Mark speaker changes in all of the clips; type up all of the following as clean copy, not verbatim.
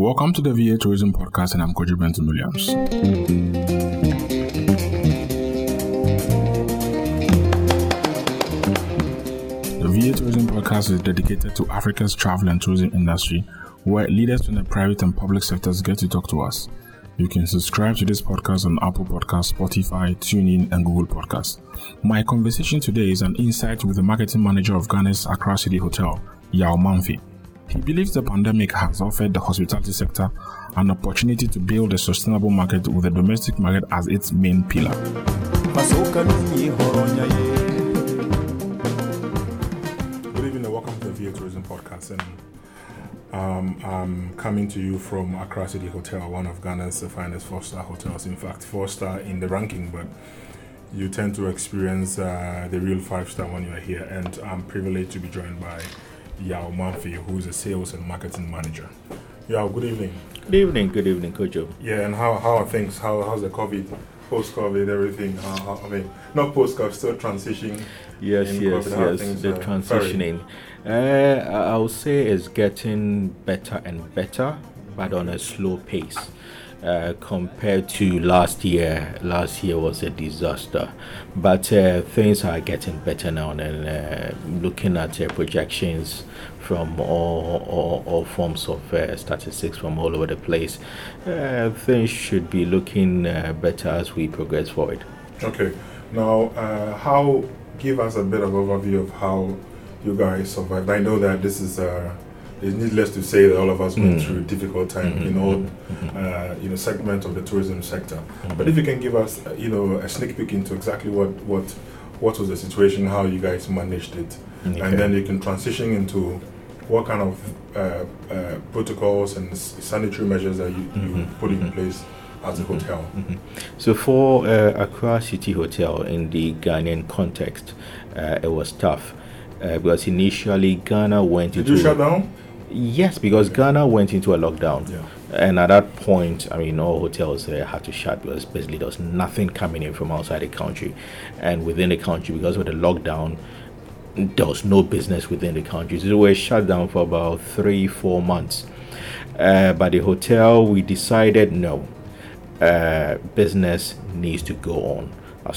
Speaker 1: Welcome to the VA Tourism Podcast, and I'm Kojo Benton Williams. The VA Tourism Podcast is dedicated to Africa's travel and tourism industry, where leaders from the private and public sectors get to talk to us. You can subscribe to this podcast on Apple Podcasts, Spotify, TuneIn, and Google Podcasts. My conversation today is an insight with the marketing manager of Ghana's Accra City Hotel, Yaw Mamfi. He believes the pandemic has offered the hospitality sector an opportunity to build a sustainable market with the domestic market as its main pillar. Good evening and welcome to the VA Tourism Podcast. And I'm coming to you from Accra City Hotel, one of Ghana's finest 4-star hotels. In fact, 4-star in the ranking, but you tend to experience the real 5-star when you're here. And I'm privileged to be joined by Yaw Mamfi, who is a sales and marketing manager. Yaw, good evening.
Speaker 2: Good evening, Kojo.
Speaker 1: Yeah, and how are things? How's the COVID, post-COVID, everything? Not post-COVID, still transitioning.
Speaker 2: Yes, the transitioning. I would say it's getting better and better, but on a slow pace. Compared to last year was a disaster, but things are getting better now. And looking at projections from all forms of statistics from all over the place, things should be looking better as we progress forward.
Speaker 1: Okay, now give us a bit of overview of how you guys survived. I know that this is it's needless to say that all of us went through a difficult time in all segment of the tourism sector. But if you can give us a sneak peek into exactly what was the situation, how you guys managed it, and then you can transition into what kind of protocols and sanitary measures that you put in place as a hotel.
Speaker 2: So for Accra City Hotel in the Ghanaian context, it was tough because initially Ghana went into...
Speaker 1: Did you shut down?
Speaker 2: Yes, because Ghana went into a lockdown.
Speaker 1: Yeah.
Speaker 2: And at that point, all hotels had to shut because basically there was nothing coming in from outside the country. And within the country, because of the lockdown, there was no business within the country. So we were shut down for about 3-4 months. But the hotel, we decided no, business needs to go on.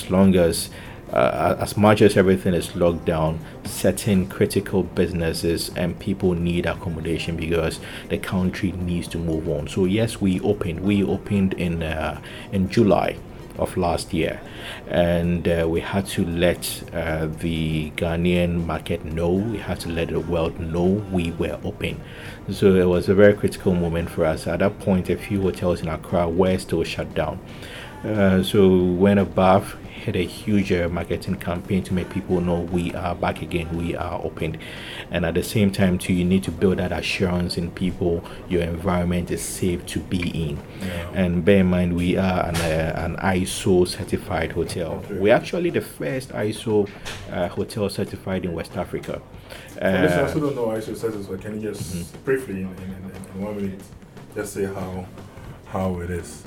Speaker 2: As much as everything is locked down, certain critical businesses and people need accommodation because the country needs to move on. So yes, we opened in July of last year, and we had to let the Ghanaian market know, we had to let the world know we were open. So it was a very critical moment for us. At that point, a few hotels in Accra were still shut down. So we went above, had a huge marketing campaign to make people know we are back again, we are open. And at the same time too, you need to build that assurance in people your environment is safe to be in. And bear in mind, we are an ISO certified hotel. We're actually the first ISO hotel certified in West Africa.
Speaker 1: Listeners who don't know ISO certified, can you just briefly in 1 minute just say how it is?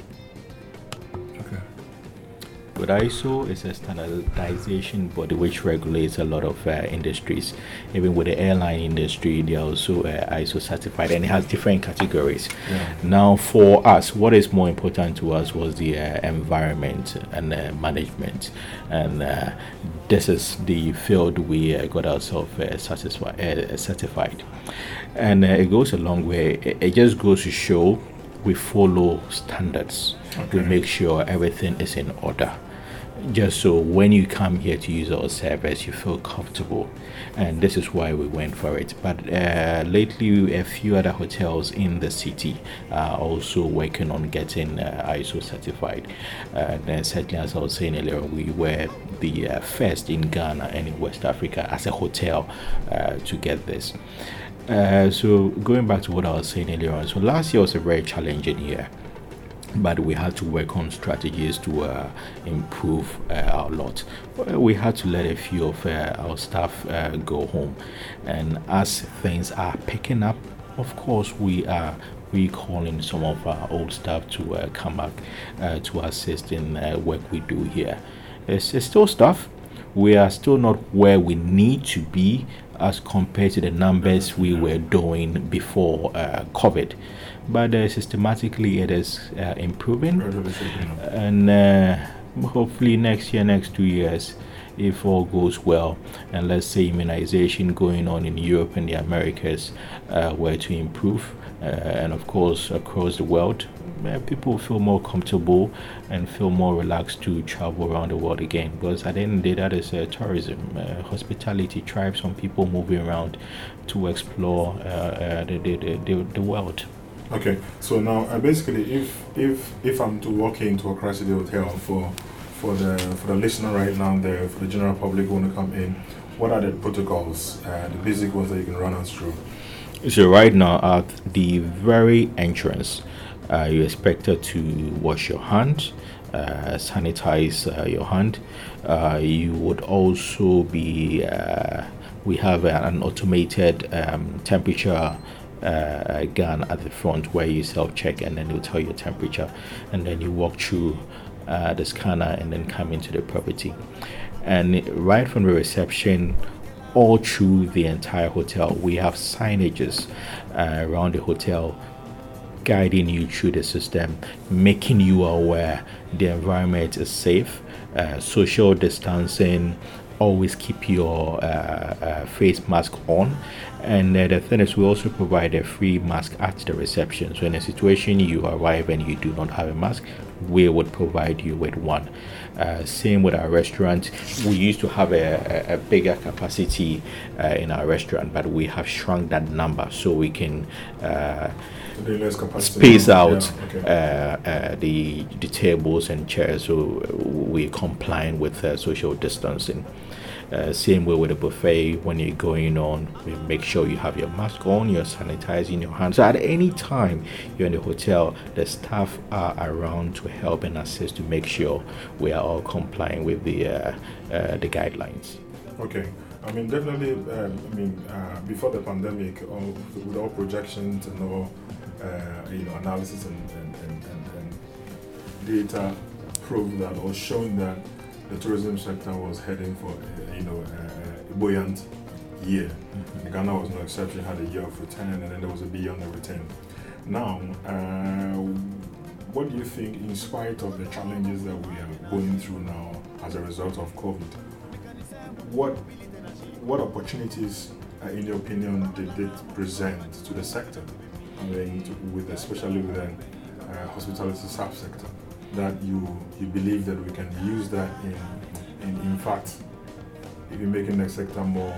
Speaker 2: But ISO is a standardization body which regulates a lot of industries. Even with the airline industry, they are also ISO certified, and it has different categories. Now, for us, what is more important to us was the environment and management, and this is the field we got ourselves certified. And it goes a long way. It just goes to show we follow standards. We make sure everything is in order, just so when you come here to use our service you feel comfortable, and this is why we went for it. But lately a few other hotels in the city are also working on getting ISO certified, and certainly, as I was saying earlier, we were the first in Ghana and in West Africa as a hotel to get this. So going back to what I was saying earlier on, so last year was a very challenging year, but we had to work on strategies to improve our lot. We had to let a few of our staff go home, and as things are picking up, of course we are recalling some of our old staff to come back to assist in work we do here. It's still staff. we are still not where we need to be as compared to the numbers we were doing before COVID. But systematically it is improving. And hopefully next year, next 2 years, if all goes well, and let's say immunization going on in Europe and the Americas were to improve, and of course across the world, people feel more comfortable and feel more relaxed to travel around the world again. Because at the end of the day, that is tourism. Hospitality thrives on people moving around to explore the world.
Speaker 1: Okay, so now basically, if I'm to walk into Accra City Hotel for the listener right now, there for the general public who want to come in, what are the protocols, the basic ones that you can run us through?
Speaker 2: So right now at the very entrance, you're expected to wash your hands, sanitize your hand. You would also be. We have an automated temperature gun at the front where you self-check, and then it'll tell you your temperature, and then you walk through the scanner and then come into the property. And right from the reception all through the entire hotel, we have signages around the hotel guiding you through the system, making you aware the environment is safe, social distancing, always keep your face mask on. And the thing is, we also provide a free mask at the reception. So in a situation you arrive and you do not have a mask, we would provide you with one. Same with our restaurant. We used to have a bigger capacity in our restaurant, but we have shrunk that number so we can space out the tables and chairs, so we're complying with social distancing. Same way with the buffet. When you're going on, we make sure you have your mask on, you're sanitizing your hands. So at any time you're in the hotel, the staff are around to help and assist to make sure we are all complying with the guidelines.
Speaker 1: Okay. I mean, definitely, before the pandemic, with all projections and all, analysis and data proved that, or showing that the tourism sector was heading for, a buoyant year. Mm-hmm. Ghana was no exception, had a year of return, and then there was a beyond the return. Now, what do you think, in spite of the challenges that we are going through now as a result of COVID, what opportunities, in your opinion, did it present to the sector? I mean, especially with the hospitality subsector, that you believe that we can use that in fact, even making the sector more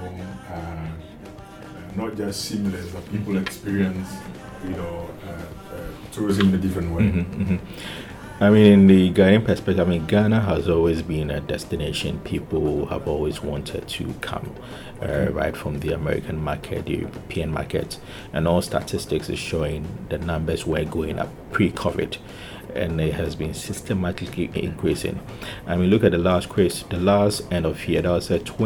Speaker 1: not just seamless, but people experience, tourism in a different way.
Speaker 2: Mm-hmm, mm-hmm. I mean, in the Ghanaian perspective, Ghana has always been a destination people have always wanted to come, right from the American market, the European market, and all statistics is showing the numbers were going up pre-COVID, and it has been systematically increasing. I mean, look at the last end of year, that was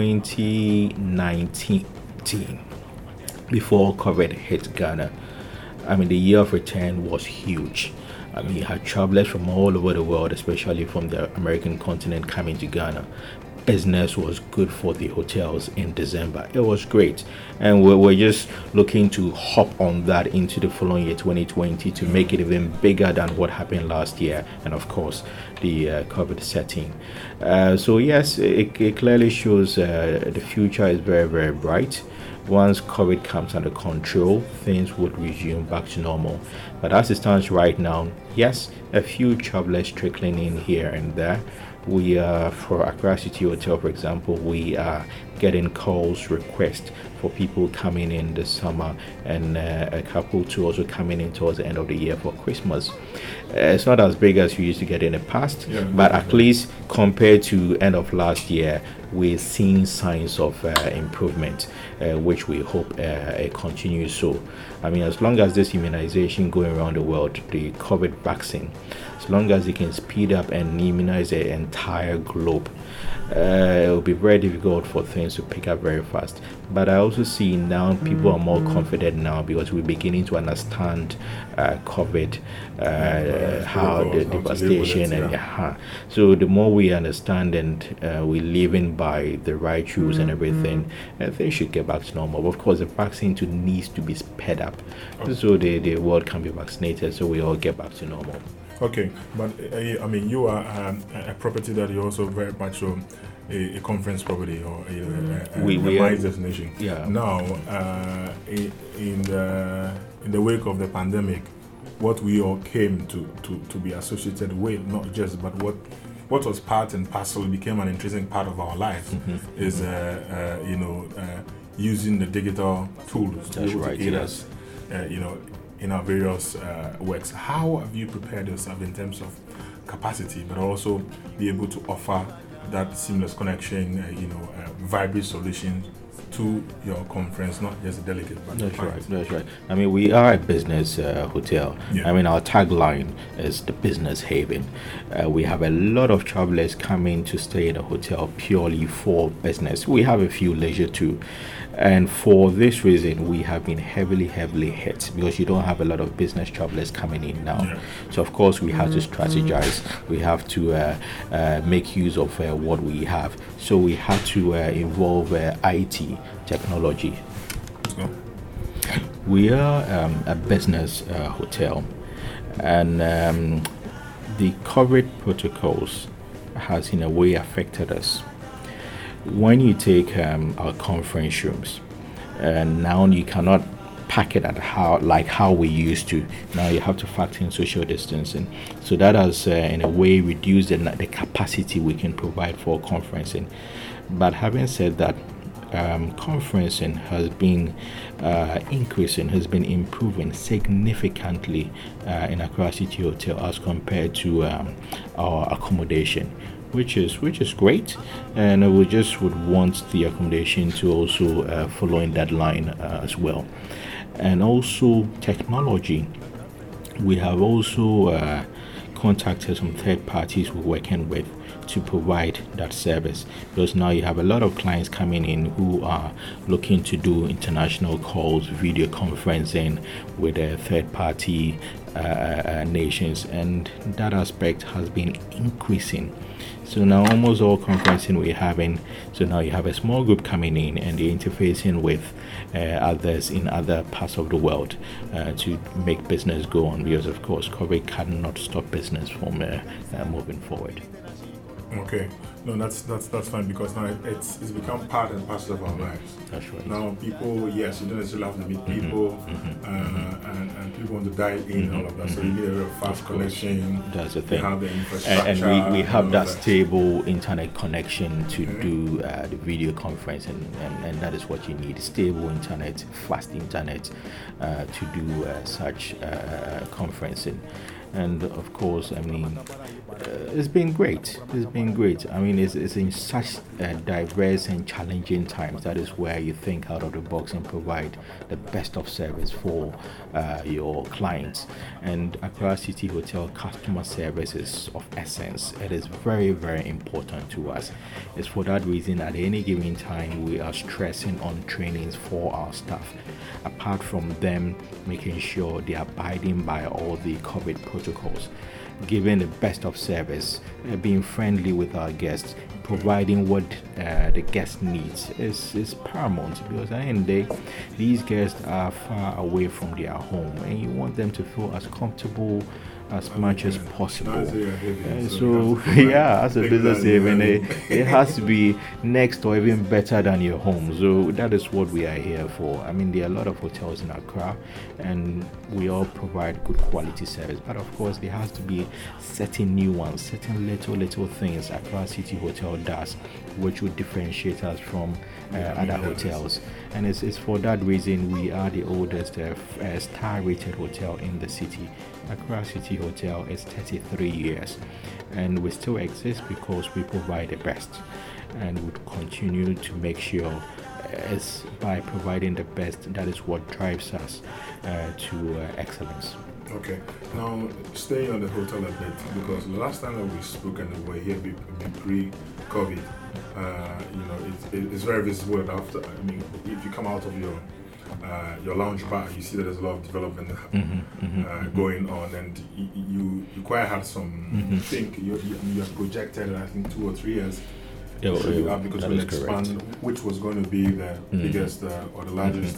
Speaker 2: 2019, before COVID hit Ghana. I mean, the year of return was huge. I mean, you had travelers from all over the world, especially from the American continent, coming to Ghana. Business was good for the hotels in December. It was great. And we're just looking to hop on that into the following year, 2020, to make it even bigger than what happened last year. And of course, the COVID setting. So yes, it clearly shows the future is very, very bright. Once COVID comes under control, things would resume back to normal. But as it stands right now, yes, a few travelers trickling in here and there. We are, for Accra City Hotel, for example, we are getting calls, requests for people coming in this summer, and a couple to also coming in towards the end of the year for Christmas. It's not as big as we used to get in the past, but at least compared to end of last year, we're seeing signs of improvement, which we hope it continues so. I mean, as long as this immunization going around the world, the COVID vaccine, as long as it can speed up and immunize the entire globe, it will be very difficult for things to pick up very fast. But I also see now people are more confident now because we're beginning to understand COVID, how the devastation so the more we understand and we living by the right rules and everything, things should get back to normal. But of course, the vaccine needs to be sped up so the world can be vaccinated, so we all get back to normal.
Speaker 1: Okay, but I mean, you are a property that you also very much a conference property or a MICE destination.
Speaker 2: Yeah.
Speaker 1: Now, in the wake of the pandemic, what we all came to be associated with, not just, but what was part and parcel became an intrinsic part of our lives is using the digital tools to aid us, in our various works. How have you prepared yourself in terms of capacity, but also be able to offer that seamless connection, vibrant solution to your conference, not just a delegate, but
Speaker 2: that's right. I mean, we are a business hotel. Yeah. I mean, our tagline is the business haven. We have a lot of travelers coming to stay in a hotel purely for business. We have a few leisure too. And for this reason, we have been heavily hit because you don't have a lot of business travelers coming in now. Yeah. So, of course, we have to strategize. We have to make use of what we have. So, we had to involve IT technology.
Speaker 1: Let's go.
Speaker 2: We are a business hotel, and the COVID protocols has in a way affected us. When you take our conference rooms, and now you cannot pack it at how we used to. Now you have to factor in social distancing. So that has in a way reduced the capacity we can provide for conferencing. But having said that, conferencing has been increasing, has been improving significantly in Accra City Hotel as compared to our accommodation, which is great, and we just would want the accommodation to also follow in that line as well. And also technology, we have also contacted some third parties we're working with to provide that service, because now you have a lot of clients coming in who are looking to do international calls, video conferencing with a third party nations, and that aspect has been increasing. So now almost all conferencing we're having, so now you have a small group coming in and they're interfacing with others in other parts of the world to make business go on, because of course COVID cannot stop business from moving forward.
Speaker 1: Okay, no, that's fine, because now it's become part and parcel of our lives.
Speaker 2: That's right.
Speaker 1: Now people, yes, you don't necessarily have to meet people, and people want to dive in, all of that. So you need a real fast connection.
Speaker 2: That's the thing.
Speaker 1: You have the infrastructure,
Speaker 2: and we have that stable internet connection to do the video conference, and that is what you need: stable internet, fast internet to do such conferencing. And of course, I mean, it's been great. It's been great. I mean, it's in such diverse and challenging times. That is where you think out of the box and provide the best of service for your clients. And Accra City Hotel customer service is of essence. It is very, very important to us. It's for that reason at any given time we are stressing on trainings for our staff. Apart from them making sure they are abiding by all the COVID protocols, giving the best of service, being friendly with our guests, providing what the guest needs is paramount, because at the end of the day, these guests are far away from their home and you want them to feel as comfortable as much as possible. So as a business haven, it has to be next or even better than your home. So that is what we are here for. I mean, there are a lot of hotels in Accra and we all provide good quality service, but of course there has to be certain new ones, certain little things Accra City Hotel does which would differentiate us from other hotels. And it's for that reason we are the oldest star rated hotel in the city. Accra City Hotel is 33 years and we still exist because we provide the best, and would continue to make sure it's by providing the best that is what drives us to excellence.
Speaker 1: Okay. Now, staying on the hotel a bit, because the last time that we spoke and we were here pre-COVID, it's very visible that after. I mean, if you come out of your lounge bar, you see that there's a lot of development going on, and you quite had some think you have projected, I think, 2 or 3 years. Because we'll expand, which was going to be the biggest or the largest,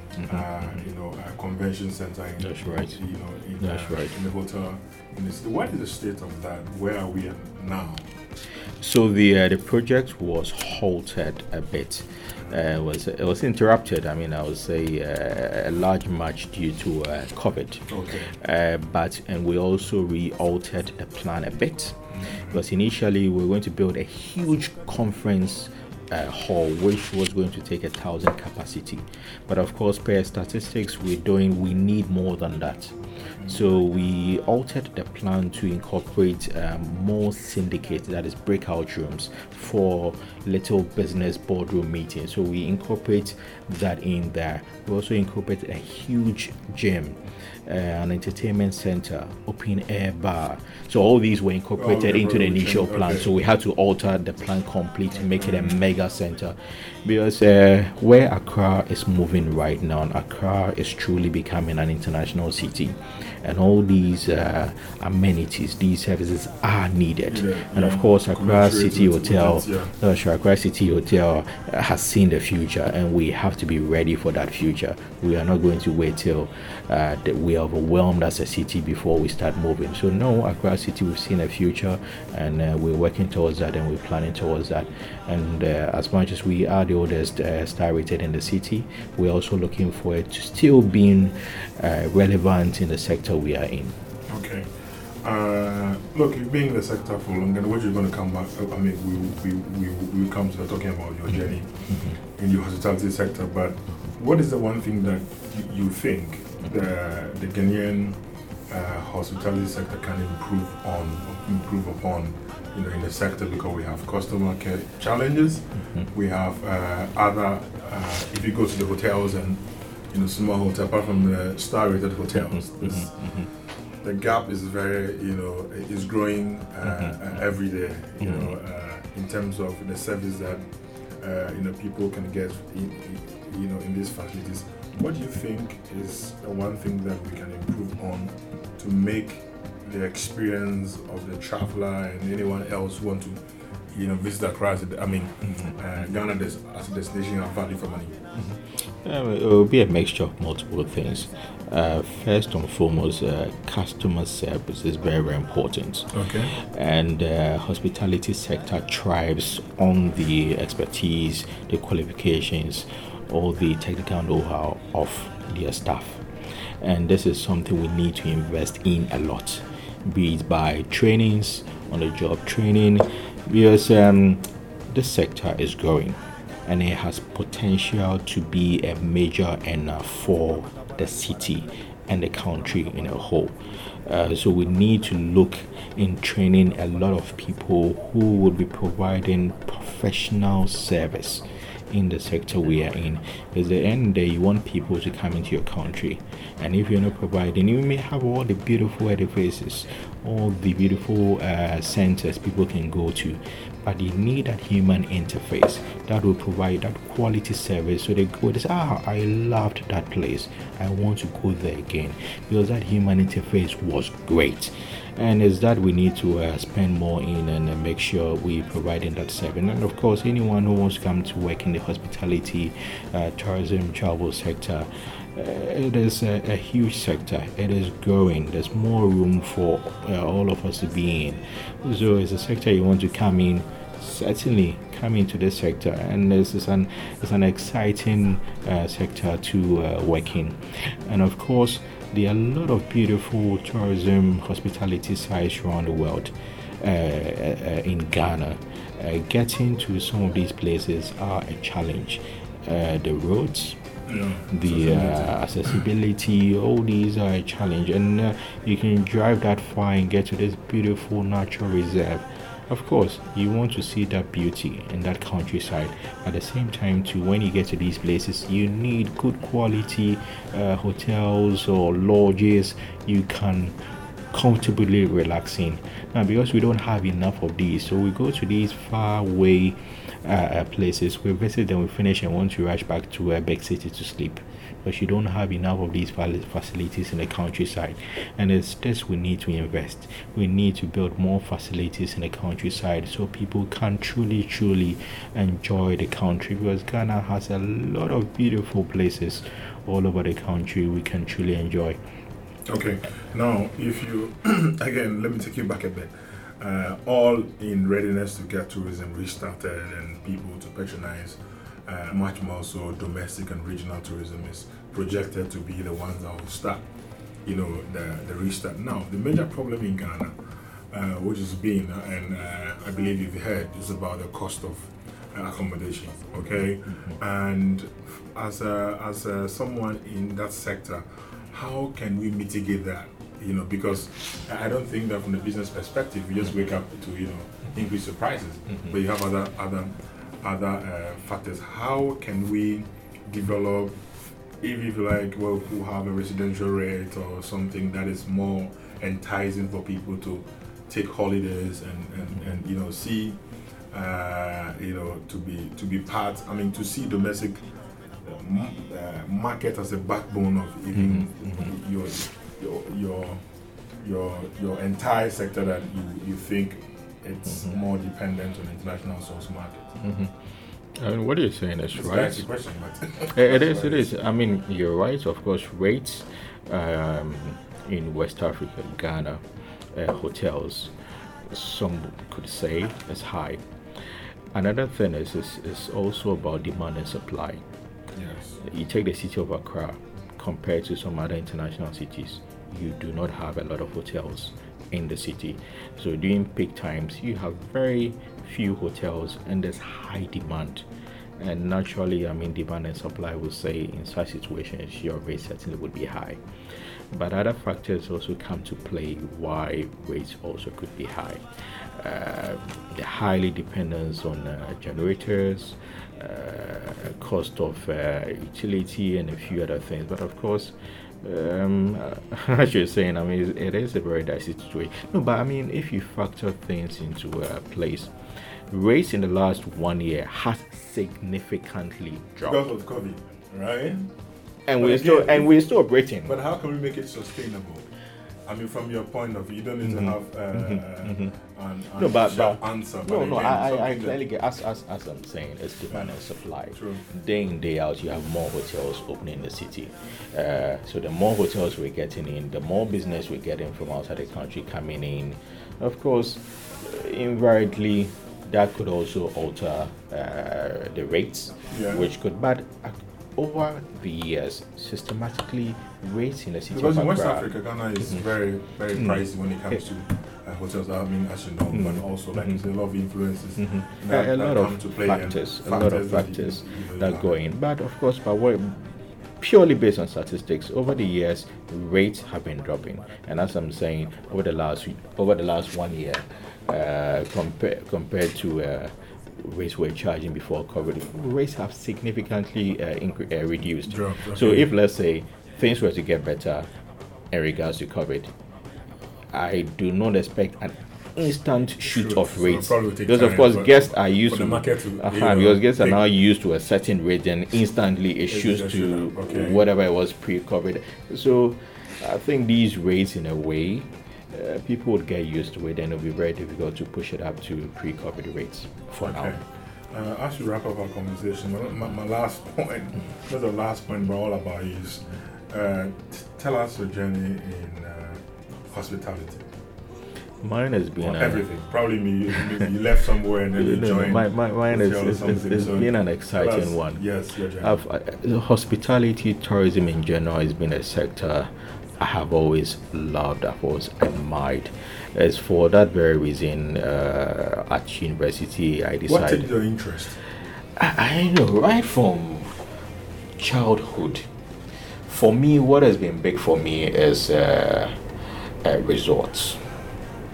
Speaker 1: convention center in,
Speaker 2: That's right.
Speaker 1: in the hotel. What is the state of that? Where are we now?
Speaker 2: So the project was halted a bit. It was interrupted. I mean, I would say a large much due to COVID.
Speaker 1: Okay.
Speaker 2: And we also re-altered the plan a bit. Because initially we were going to build a huge conference hall which was going to take 1,000 capacity, but of course per statistics we need more than that. So we altered the plan to incorporate more syndicates, that is breakout rooms for little business boardroom meetings. So we incorporate that in there. We also incorporate a huge gym, an entertainment center, open air bar. So all these were incorporated into the initial plan. Okay. So we had to alter the plan completely to make it a mega center, because where Accra is moving right now, Accra is truly becoming an international city, and all these amenities, these services are needed. And of course, Accra City Hotel, Accra City Hotel has seen the future, and we have to be ready for that future. We are not going to wait till we are overwhelmed as a city before we start moving. So no, Accra City, we've seen a future, and we're working towards that, and we're planning towards that. And as much as we are the oldest star rated in the city, we're also looking for it to still being relevant in the sector we are in.
Speaker 1: Okay. Look, you've been in the sector for long, and what you're going to come back, I mean, we come to talking about your journey in the hospitality sector, but what is the one thing that you think the Ghanaian hospitality sector can improve upon, in the sector, because we have customer care challenges, we have other, if you go to the hotels and small hotel, apart from the star-rated hotels, the gap is very, is growing every day, in terms of the service that people can get, in these facilities. What do you think is the one thing that we can improve on to make the experience of the traveler and anyone else who want to, visit Accra? I mean, Ghana as a destination have value for money.
Speaker 2: It will be a mixture of multiple things. First and foremost, customer service is very, very important.
Speaker 1: Okay.
Speaker 2: And hospitality sector thrives on the expertise, the qualifications, or the technical know-how of their staff. And this is something we need to invest in a lot, be it by trainings, on-the-job training, because this sector is growing and it has potential to be a major earner for the city and the country in a whole. So we need to look in training a lot of people who would be providing professional service in the sector we are in. Because at the end of the day, you want people to come into your country, and if you're not providing, you may have all the beautiful edifices, all the beautiful centers people can go to, but you need that human interface that will provide that quality service. So they go, they say, I loved that place, I want to go there again, because that human interface was great. And it's that we need to spend more in and make sure we providing that service. And of course, anyone who wants to come to work in the hospitality, tourism, travel sector, it is a huge sector. It is growing. There's more room for all of us to be in. So it's a sector you want to come in. Certainly come into this sector, and this is an exciting sector to work in. And of course, there are a lot of beautiful tourism, hospitality sites around the world. In Ghana, getting to some of these places are a challenge. The roads, the accessibility, all these are a challenge, and you can drive that far and get to this beautiful natural reserve, Of course, you want to see that beauty in that countryside. At the same time, too, when you get to these places, you need good quality hotels or lodges you can comfortably relax in. Now, because we don't have enough of these, so we go to these far away places. We visit, then we finish, and want to rush back to a big city to sleep. Because you don't have enough of these facilities in the countryside, and it's this we need to invest. We need to build more facilities in the countryside so people can truly enjoy the country, because Ghana has a lot of beautiful places all over the country we can truly enjoy.
Speaker 1: Okay, now if you again, let me take you back a bit. All in readiness to get tourism restarted and people to patronize. Much more so, domestic and regional tourism is projected to be the ones that will start, the restart. Now, the major problem in Ghana, which has been, and I believe you've heard, is about the cost of accommodation. Okay, and as someone in that sector, how can we mitigate that? Because I don't think that from the business perspective, you just wake up to increase the prices, but you have other factors. How can we develop, if you like, who have a residential rate or something that is more enticing for people to take holidays and see, to be part. I mean, to see domestic market as a backbone of even your entire sector that you think it's more dependent on international source market.
Speaker 2: I mean, what you're saying is right.
Speaker 1: That's the question, but
Speaker 2: It is. I mean, you're right. Of course, rates in West Africa, Ghana, hotels, some could say is high. Another thing is also about demand and supply.
Speaker 1: yes,
Speaker 2: You take the city of Accra compared to some other international cities, you do not have a lot of hotels in the city. So during peak times, you have very few hotels and there's high demand. And naturally, I mean, demand and supply will say in such situations, your rate certainly would be high. But other factors also come to play why rates also could be high. The highly dependence on generators, cost of utility, and a few other things. But of course, as you're saying, I mean, it is a very dicey situation. No, but I mean, if you factor things into place, rates in the last 1 year has significantly dropped.
Speaker 1: because of COVID, right?
Speaker 2: And
Speaker 1: But
Speaker 2: we're still operating.
Speaker 1: But how can we make it sustainable? I mean, from your point of view, you don't need to have an
Speaker 2: No, but
Speaker 1: answer.
Speaker 2: no,
Speaker 1: again,
Speaker 2: I
Speaker 1: something
Speaker 2: clearly get, as I'm saying, it's demand and supply.
Speaker 1: True.
Speaker 2: Day in, day out, you have more hotels opening in the city. So the more hotels we're getting in, the more business we're getting from outside the country coming in. Of course, invariably, that could also alter the rates,
Speaker 1: Yeah.
Speaker 2: which could, but over the years, systematically, rates in the city
Speaker 1: Because
Speaker 2: of
Speaker 1: in West
Speaker 2: Accra,
Speaker 1: Africa, Ghana is very, very pricey when it comes to hotels. I mean, as you know, but also like you say, a lot of influences.
Speaker 2: a lot
Speaker 1: come
Speaker 2: of
Speaker 1: to play
Speaker 2: factors,
Speaker 1: and
Speaker 2: a lot of
Speaker 1: that
Speaker 2: factors
Speaker 1: you
Speaker 2: that
Speaker 1: have.
Speaker 2: go in. But of course, purely based on statistics, over the years, rates have been dropping. And as I'm saying, over the last 1 year, compared to rates we're charging before COVID, rates have significantly reduced.
Speaker 1: Dropped,
Speaker 2: So
Speaker 1: okay.
Speaker 2: if, let's say, things were to get better in regards to COVID, I do not expect an instant shoot
Speaker 1: Sure.
Speaker 2: of
Speaker 1: So
Speaker 2: rates,
Speaker 1: probably will take
Speaker 2: because of
Speaker 1: time,
Speaker 2: course
Speaker 1: but
Speaker 2: guests are used
Speaker 1: for
Speaker 2: to
Speaker 1: the market to,
Speaker 2: because guests are
Speaker 1: take-
Speaker 2: now used to a certain rate, and instantly it shoots
Speaker 1: just
Speaker 2: to
Speaker 1: shoot up, okay.
Speaker 2: whatever it was pre-COVID. So I think these rates, in a way, people would get used to it, and it'll be very difficult to push it up to pre-COVID rates for
Speaker 1: Okay.
Speaker 2: now.
Speaker 1: As we wrap up our conversation, my last point, not the last point, but all about is tell us your journey in hospitality.
Speaker 2: Mine has been
Speaker 1: Everything. Probably you left somewhere and then you joined.
Speaker 2: mine is
Speaker 1: hotel or something,
Speaker 2: it's
Speaker 1: so
Speaker 2: been an
Speaker 1: tell
Speaker 2: exciting
Speaker 1: us-
Speaker 2: one.
Speaker 1: Yes, your journey.
Speaker 2: Hospitality, tourism in general has been a sector I have always loved, I've always admired. It's for that very reason at university I
Speaker 1: What
Speaker 2: decided.
Speaker 1: took your interest?
Speaker 2: I know, right from childhood. For me, what has been big for me is resorts.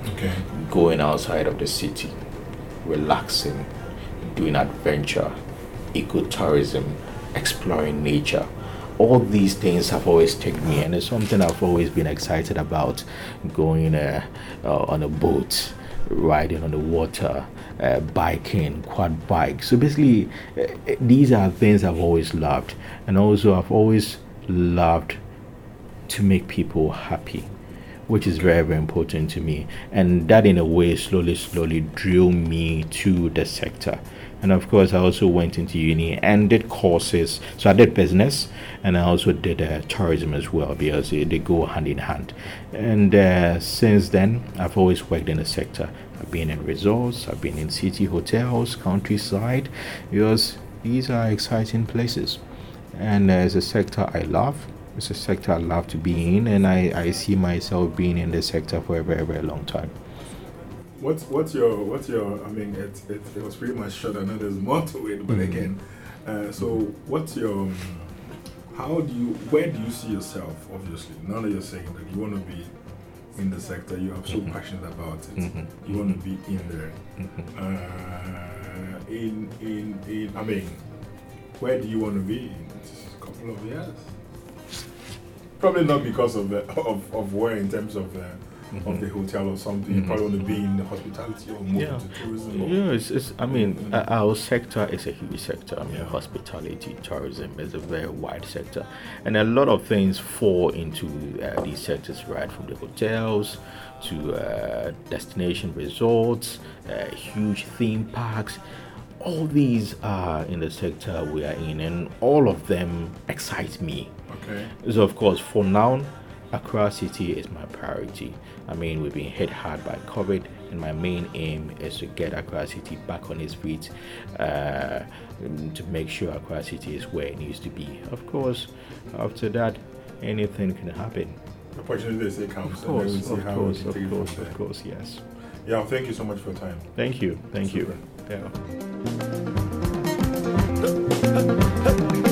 Speaker 1: Okay.
Speaker 2: Going outside of the city, relaxing, doing adventure, ecotourism, exploring nature. All these things have always taken me, and it's something I've always been excited about. Going on a boat, riding on the water, biking, quad bike. So basically, these are things I've always loved, and also I've always loved to make people happy, which is very, very important to me. And that, in a way, slowly drew me to the sector. And of course, I also went into uni and did courses. So I did business, and I also did tourism as well, because they go hand in hand. And since then, I've always worked in the sector. I've been in resorts, I've been in city hotels, countryside, because these are exciting places. And it's a sector I love. It's a sector I love to be in, and I see myself being in this sector for a very, very long time.
Speaker 1: What's your I mean, it was pretty much short. I know there's more to it, but again, so what's your where do you see yourself? Obviously, now that you're saying that you want to be in the sector, you are so passionate about it. You want to be in there. I mean, where do you want to be in a couple of years? Probably not because of where, in terms of the hotel or something. You probably want to be in the hospitality or move into tourism.
Speaker 2: It's I mean, our sector is a huge sector. I mean, hospitality, tourism is a very wide sector, and a lot of things fall into these sectors, right? From the hotels to destination resorts, huge theme parks. All these are in the sector we are in, and all of them excite me.
Speaker 1: Okay.
Speaker 2: So of course, for now, Accra City is my priority. I mean, we've been hit hard by COVID, and my main aim is to get Accra City back on its feet, to make sure Accra City is where it needs to be. Of course, after that, anything can happen.
Speaker 1: Opportunities they come.
Speaker 2: Of course, yes.
Speaker 1: Yeah, thank you so much for your time.
Speaker 2: Thank you.
Speaker 1: Super.
Speaker 2: Yeah.